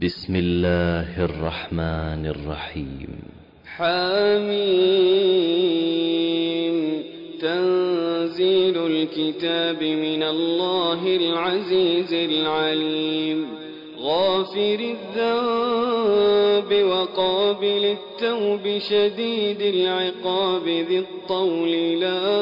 بسم الله الرحمن الرحيم. حميم. تنزيل الكتاب من الله العزيز العليم. غافر الذنب وقابل التوب شديد العقاب ذي الطول لا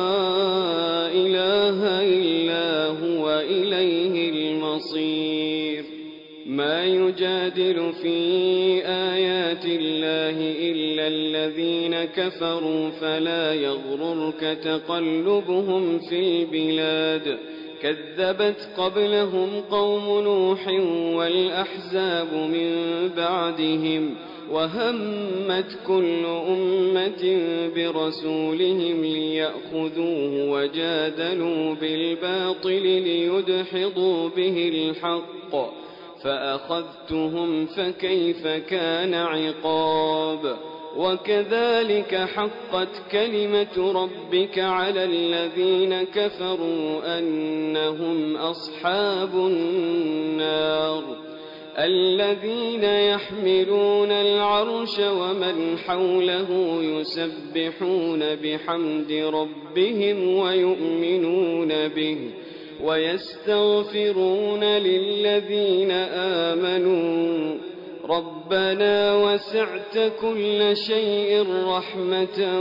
إله إلا هو إليه المصير. ما يجادل في آيات الله إلا الذين كفروا فلا يغررك تقلبهم في البلاد. كذبت قبلهم قوم نوح والأحزاب من بعدهم وهمت كل أمة برسولهم ليأخذوه وجادلوا بالباطل ليدحضوا به الحق فأخذتهم فكيف كان عقاب. وكذلك حقت كلمة ربك على الذين كفروا أنهم أصحاب النار. الذين يحملون العرش ومن حوله يسبحون بحمد ربهم ويؤمنون به ويستغفرون للذين آمنوا ربنا وسعت كل شيء رحمة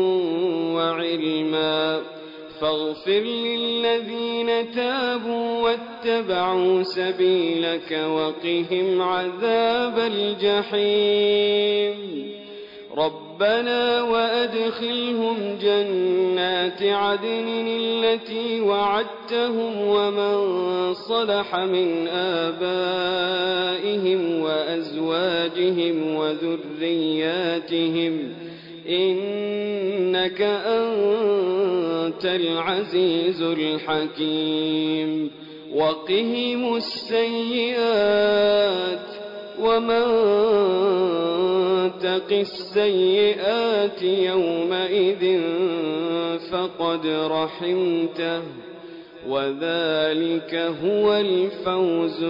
وعلما فاغفر للذين تابوا واتبعوا سبيلك وقهم عذاب الجحيم. ربنا وأدخلهم جنات عدن التي وعدتهم ومن صلح من آبائهم وأزواجهم وذرياتهم إنك أنت العزيز الحكيم. وقهم السيئات ومن تق السيئات يومئذ فقد رحمته وذلك هو الفوز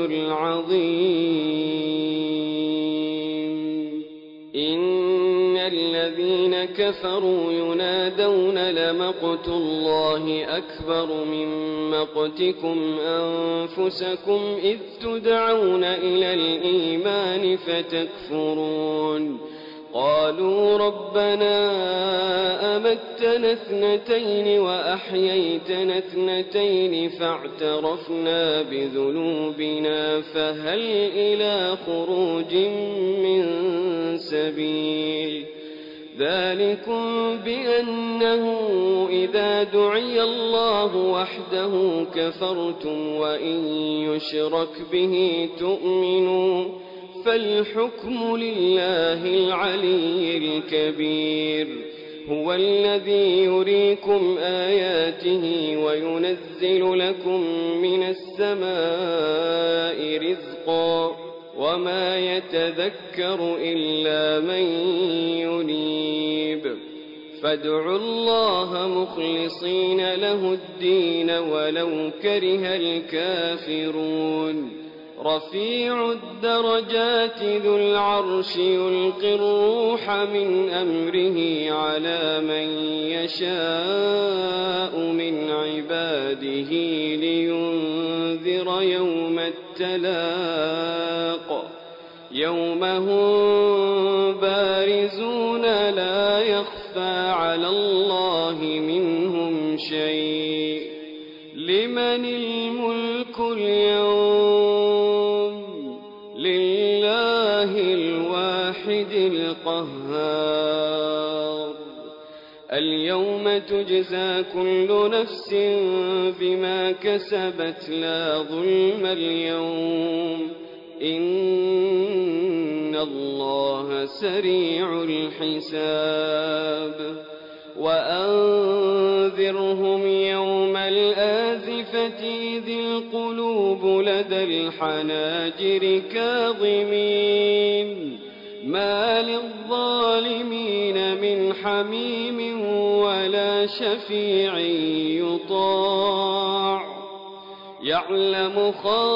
العظيم. إن الذين كفروا ينادون لمقت الله أكبر من مقتكم أنفسكم إذ تدعون إلى الإيمان فتكفرون. قالوا ربنا أمتنا اثنتين وأحييتنا اثنتين فاعترفنا بذنوبنا فهل إلى خروج من سبيل. ذلكم بأنه إذا دعي الله وحده كفرتم وإن يشرك به تؤمنوا فالحكم لله العلي الكبير. هو الذي يريكم آياته وينزل لكم من السماء رزقا وما يتذكر إلا من ينيب. فادعوا الله مخلصين له الدين ولو كره الكافرون. رفيع الدرجات ذو العرش يلقي الروح من أمره على من يشاء من عباده لينذر يوم التلاق يوم هم بارزون لا يخفى على الله منهم شيء. لمن الملك اليوم؟ لله الواحد القهار. اليوم تجزى كل نفس بما كسبت لا ظلم اليوم إن الله سريع الحساب. وأنذرهم يوم الآزفة إذ القلوب لدى الحناجر كاظمين ما للظالمين من حميم ولا شفيع يطاع يعلم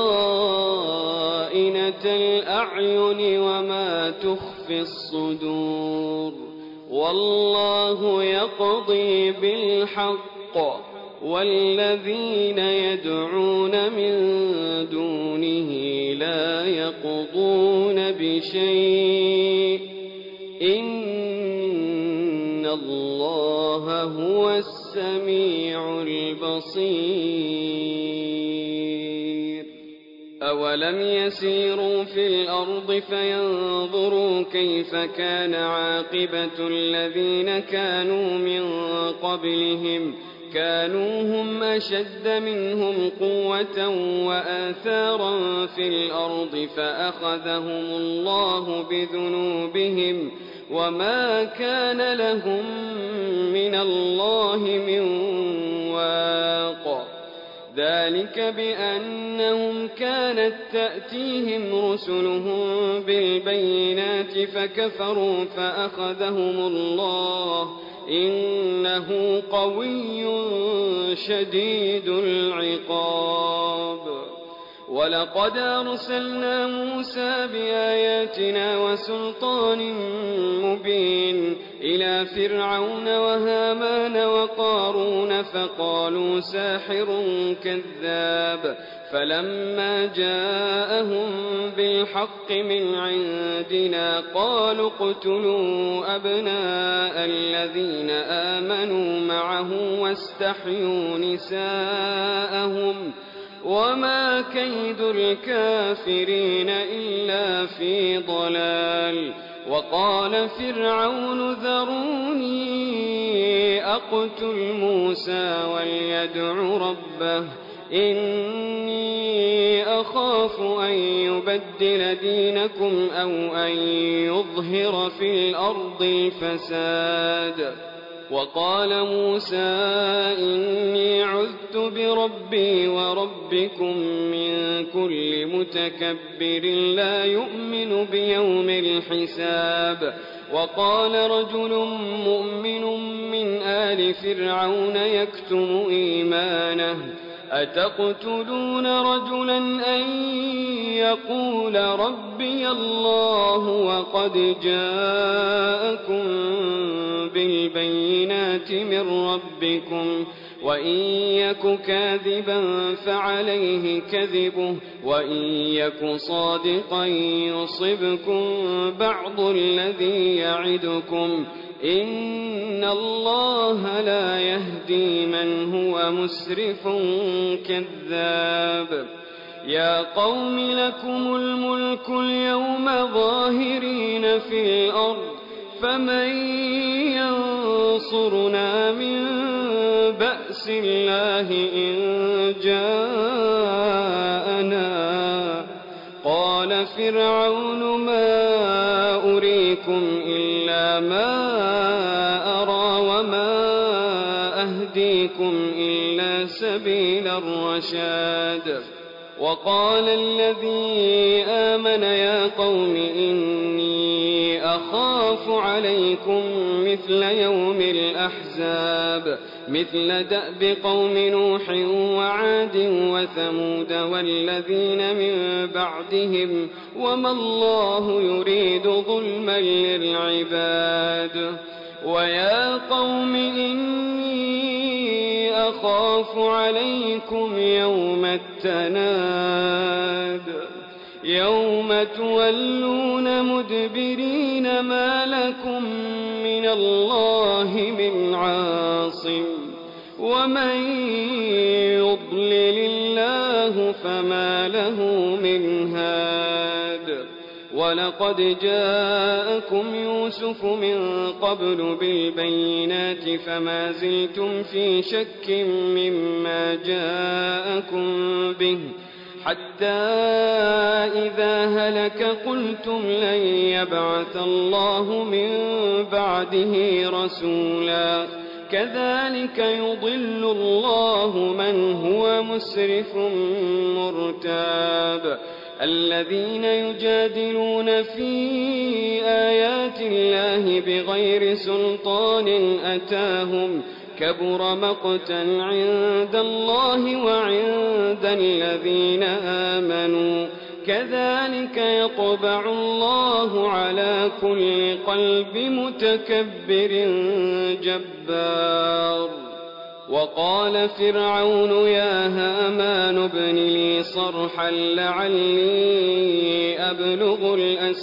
خائنة الأعين وما تخفي الصدور والله يقضي بالحق والذين يدعون من دونه لا يقضون بشيء إن الله هو السميع البصير أولم يسيروا في الأرض فينظروا كيف كان عاقبة الذين كانوا من قبلهم كانوا هم أشد منهم قوة وآثارا في الأرض فأخذهم الله بذنوبهم وما كان لهم من الله من واق ذلك بأنهم كانت تأتيهم رسلهم بالبينات فكفروا فأخذهم الله إنه قوي شديد العقاب ولقد أرسلنا موسى بآياتنا وسلطان مبين إلى فرعون وهامان وقارون فقالوا ساحر كذاب فلما جاءهم بالحق من عندنا قالوا اقتلوا أبناء الذين آمنوا معه واستحيوا نساءهم وما كيد الكافرين إلا في ضلال وقال فرعون ذروني أقتل موسى وليدع ربه إني أخاف أن يبدل دينكم أو أن يظهر في الأرض الفساد وقال موسى إني عذت بربي وربكم من كل متكبر لا يؤمن بيوم الحساب وقال رجل مؤمن من آل فرعون يكتم إيمانه أتقتلون رجلا أن يقول ربي الله وقد جاءكم بالبينات من ربكم وإن يك كاذبا فعليه كذبه وإن يك صادقا يصبكم بعض الذي يعدكم إن الله لا يهدي من هو مسرف كذاب يا قوم لكم الملك اليوم ظاهرين في الأرض فمن ينصرنا من بأس الله إن جاءنا قال فرعون ما أريكم إلا ما أرى وما أهديكم إلا سبيل الرشاد وقال الذي آمن يا قوم إني أخاف عليكم مثل يوم الأحزاب مثل دأب قوم نوح وعاد وثمود والذين من بعدهم وما الله يريد ظلما للعباد ويا قوم إني أخاف عليكم يوم التناد يوم تولون مدبرين ما لكم من الله من عاصم ومن يضلل الله فما له من هاد ولقد جاءكم يوسف من قبل بالبينات فما زلتم في شك مما جاءكم به حتى إذا هلك قلتم لن يبعث الله من بعده رسولا كذلك يضل الله من هو مسرف مرتاب الذين يجادلون في آيات الله بغير سلطان أتاهم كبر مقتا عند الله وعند الذين آمنوا كذلك يطبع الله على كل قلب متكبر جبار. وقال فرعون يا هامان ابن لي صرحا لعلي أبلغ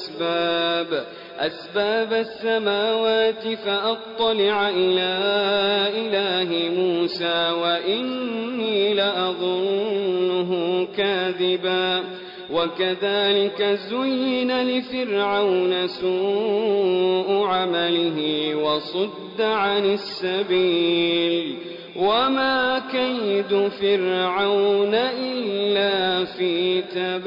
أسباب السماوات فأطلع إلى إله موسى وإني لأظنه كاذبا. وكذلك زين لفرعون سوء عمله وصد عن السبيل وما كيد فرعون إلا في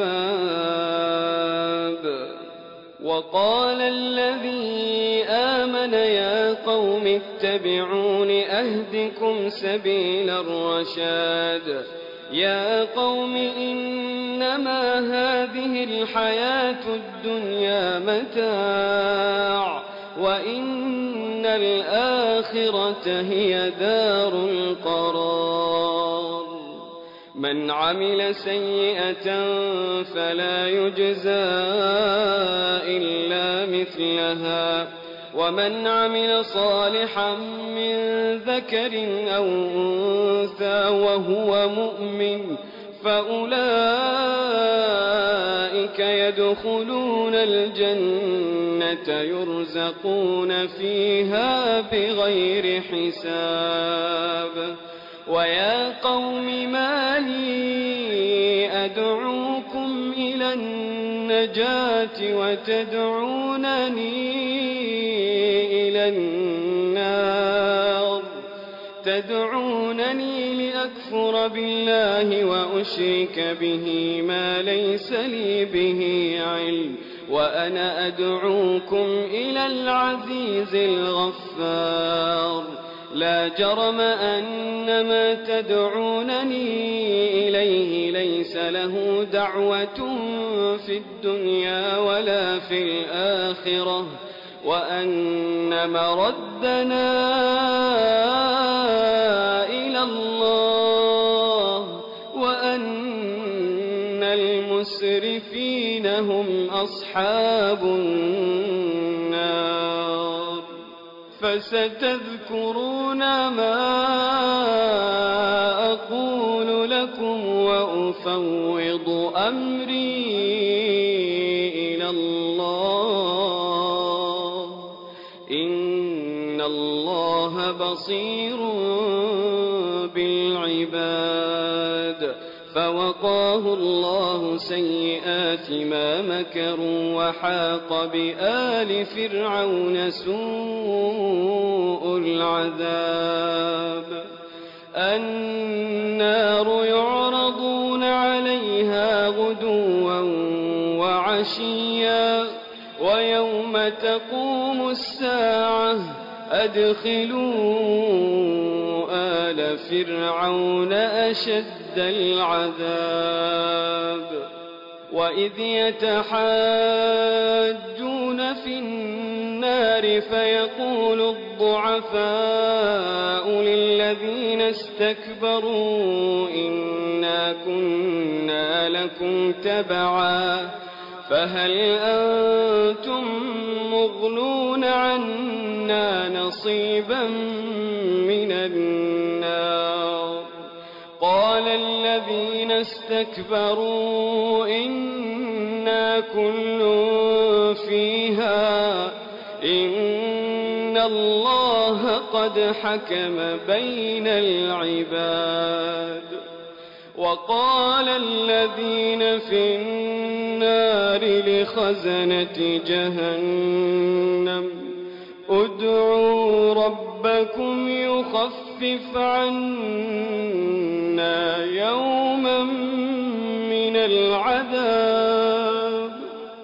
تباب. وقال الذي آمن يا قوم اتبعون أهدكم سبيل الرشاد. يا قوم إنما هذه الحياة الدنيا متاع وإن الآخرة هي دار القرار. من عمل سيئة فلا يجزى إلا مثلها ومن عمل صالحا من ذكر أو أنثى وهو مؤمن فأولئك يدخلون الجنة يرزقون فيها بغير حساب. ويا قوم ما لي أدعوكم إلى النجاة وتدعونني إلى النار. تدعونني لأكفر بالله وأشرك به ما ليس لي به علم وأنا أدعوكم إلى العزيز الغفار. لا جرم أن ما تدعونني إليه ليس له دعوة في الدنيا ولا في الآخرة وأن مردنا إلى الله وأن المسرفين هم أصحاب النار. فستذكرون ما أقول لكم وأفوض أمري إلى الله إن الله بصير بالعباد. فوقاه الله سيئات ما مكروا وحاق بآل فرعون سوء العذاب. النار يعرضون عليها غدوا وعشيا ويوم تقوم الساعة أدخلوا آل فرعون أشد العذاب. وإذ يتحاجون في النار فيقول الضعفاء للذين استكبروا إنا كنا لكم تبعا فهل أنتم مغنون عنا نصيبا من النار. قال الذين استكبروا إنا كل فيها إن الله قد حكم بين العباد. وقال الذين في النار لخزنة جهنم ادعوا ربكم يخفف عنا يوما من العذاب.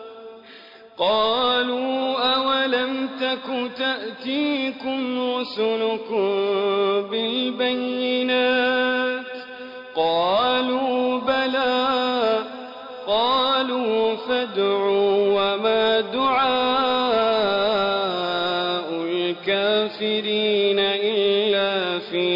قالوا أولم تك تأتيكم رسلكم بالبينات قالوا بلى قالوا فادعوا وما دعاء الكافرين إلا في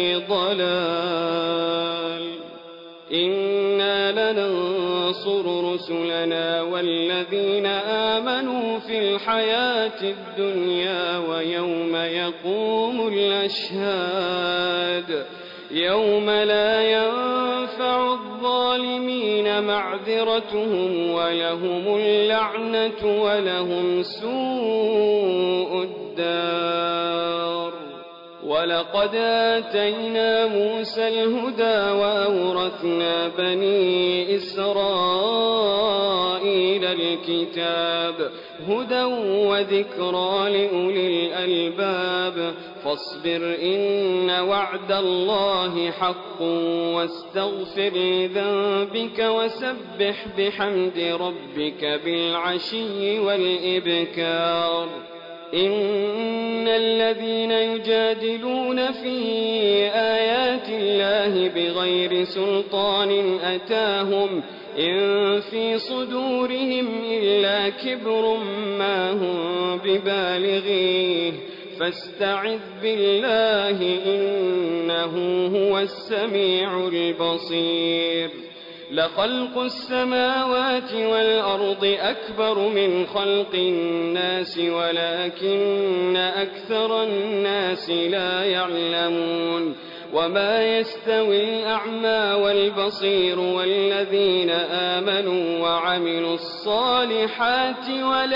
آمنوا في الحياة الدنيا ويوم يقوم الأشهاد يوم لا ينفع الظالمين معذرتهم ولهم اللعنة ولهم سوء الدار. ولقد آتينا موسى الهدى وأورثنا بني إسرائيل الكتاب هدى وذكرى لأولي الألباب. فاصبر إن وعد الله حق واستغفر لذنبك وسبح بحمد ربك بالعشي والإبكار. إن الذين يجادلون في آيات الله بغير سلطان أتاهم إن في صدورهم إلا كبر ما هم ببالغيه فاستعذ بالله إنه هو السميع البصير. لخلق السماوات والأرض أكبر من خلق الناس ولكن أكثر الناس لا يعلمون. وما يستوي الأعمى والبصير والذين آمنوا وعملوا الصالحات ولا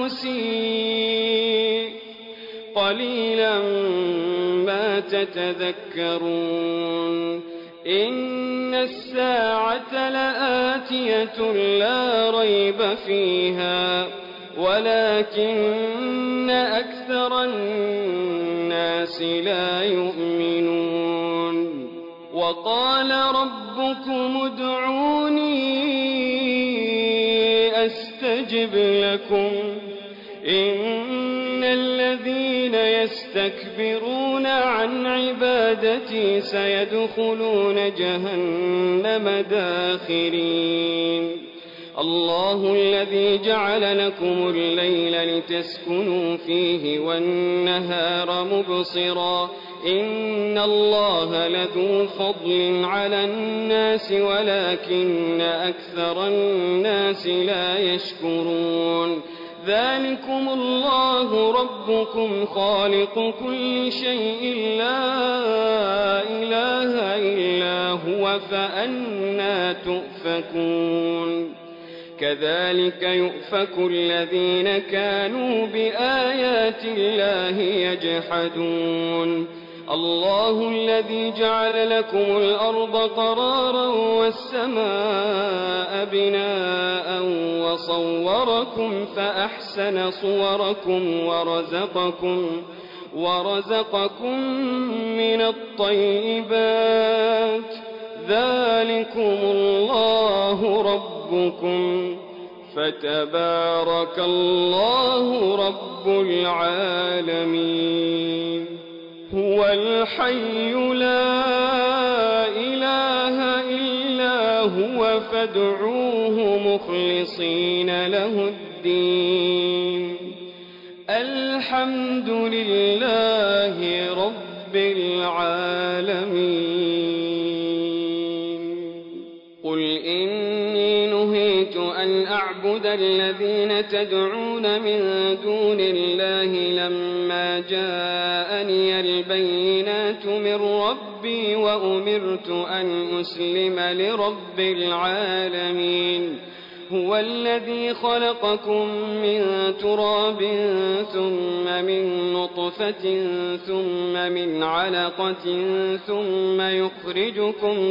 المسيء قليلا ما تتذكرون. إن الساعة لآتية لا ريب فيها ولكن أكثر الناس لا يؤمنون. وقال ربكم ادعوني أستجب لكم إن الذين يستكبرون عن عبادتي سيدخلون جهنم داخرين. الله الذي جعل لكم الليل لتسكنوا فيه والنهار مبصرا إن الله لذو فضل على الناس ولكن أكثر الناس لا يشكرون. ذلكم الله ربكم خالق كل شيء لا إله إلا هو فأنى تؤفكون. كذلك يؤفك الذين كانوا بآيات الله يجحدون. الله الذي جعل لكم الأرض قرارا والسماء بناء وصوركم فأحسن صوركم ورزقكم من الطيبات. ذلكم الله ربكم فتبارك الله رب العالمين. هو الحي لا إله إلا هو فادعوه مخلصين له الدين. الحمد لله رب العالمين. قل إني نهيت أن أعبد الذين تدعون من دون الله لما جاءني البينات من ربي وأمرت أن أسلم لرب العالمين. هو الذي خلقكم من تراب ثم من نطفة ثم من علقة ثم يخرجكم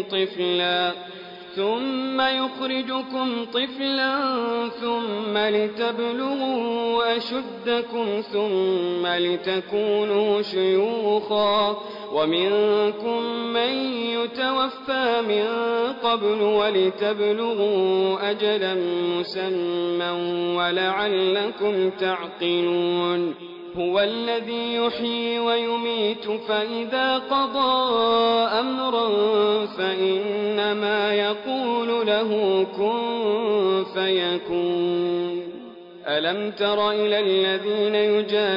طفلا ثم لتبلغوا أشدكم ثم لتكونوا شيوخا ومنكم من يتوفى من قبل ولتبلغوا أجلا مسمى ولعلكم تعقلون. هو الذي يحيي ويميت فإذا قضى أمرا فإنما يقول له كن فيكون. ألم تر إلى الذين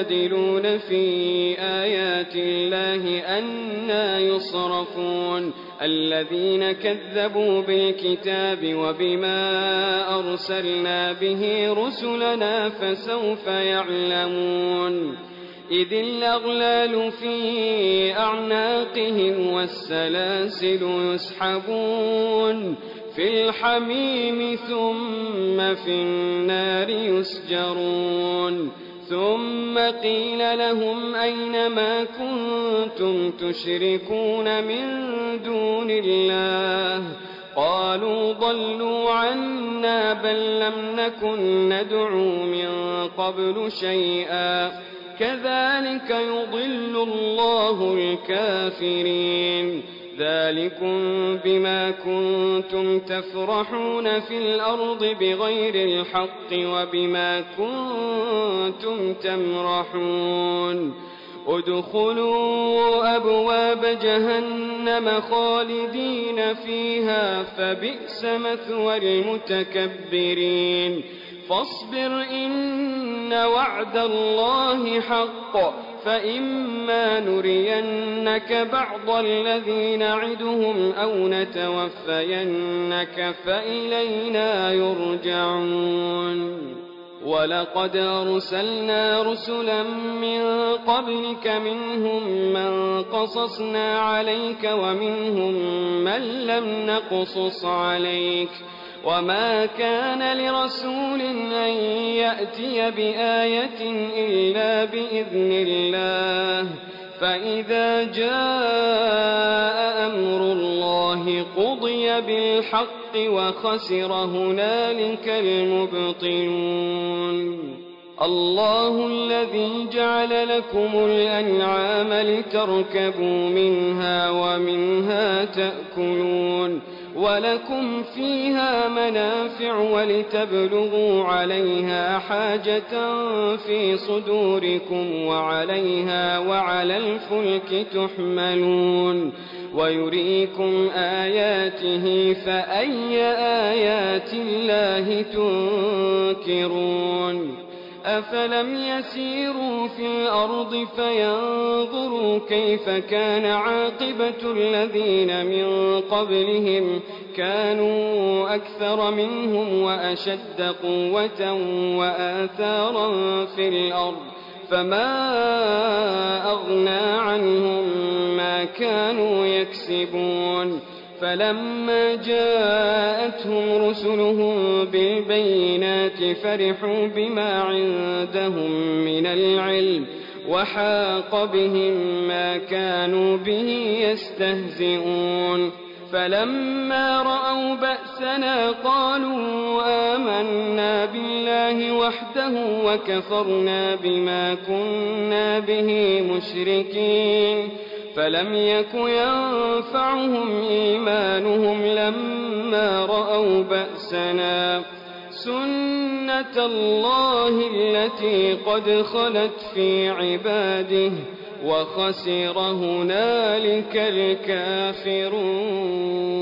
يجادلون في آيات الله أنى يصرفون الذين كذبوا بالكتاب وبما أرسلنا به رسلنا فسوف يعلمون إذ الأغلال في أعناقهم والسلاسل يسحبون في الحميم ثم في النار يسجرون ثم قيل لهم أين ما كنتم تشركون من دون الله قالوا ضلوا عنا بل لم نكن ندعو من قبل شيئا كذلك يضل الله الكافرين ذلكم بما كنتم تفرحون في الأرض بغير الحق وبما كنتم تمرحون ادخلوا أبواب جهنم خالدين فيها فبئس مثوى المتكبرين فاصبر إن وعد الله حق فإما نرينك بعض الذي نعدهم أو نتوفينك فإلينا يرجعون ولقد أرسلنا رسلا من قبلك منهم من قصصنا عليك ومنهم من لم نقصص عليك وما كان لرسول أن يأتي بآية إلا بإذن الله فإذا جاء أمر الله قضي بالحق وخسر هنالك المبطلون الله الذي جعل لكم الأنعام لتركبوا منها ومنها تأكلون ولكم فيها منافع ولتبلغوا عليها حاجة في صدوركم وعليها وعلى الفلك تحملون ويريكم آياته فأي آيات الله تنكرون أفلم يسيروا في الأرض فينظروا كيف كان عاقبة الذين من قبلهم كانوا أكثر منهم وأشد قوة وآثارا في الأرض فما أغنى عنهم ما كانوا يكسبون فلما جاءتهم رسلهم بالبينات فرحوا بما عندهم من العلم وحاق بهم ما كانوا به يستهزئون فلما رأوا بأسنا قالوا آمنا بالله وحده وكفرنا بما كنا به مشركين فلم يك ينفعهم إيمانهم لما رأوا بأسنا سنة الله التي قد خلت في عباده وخسر هنالك الكافرون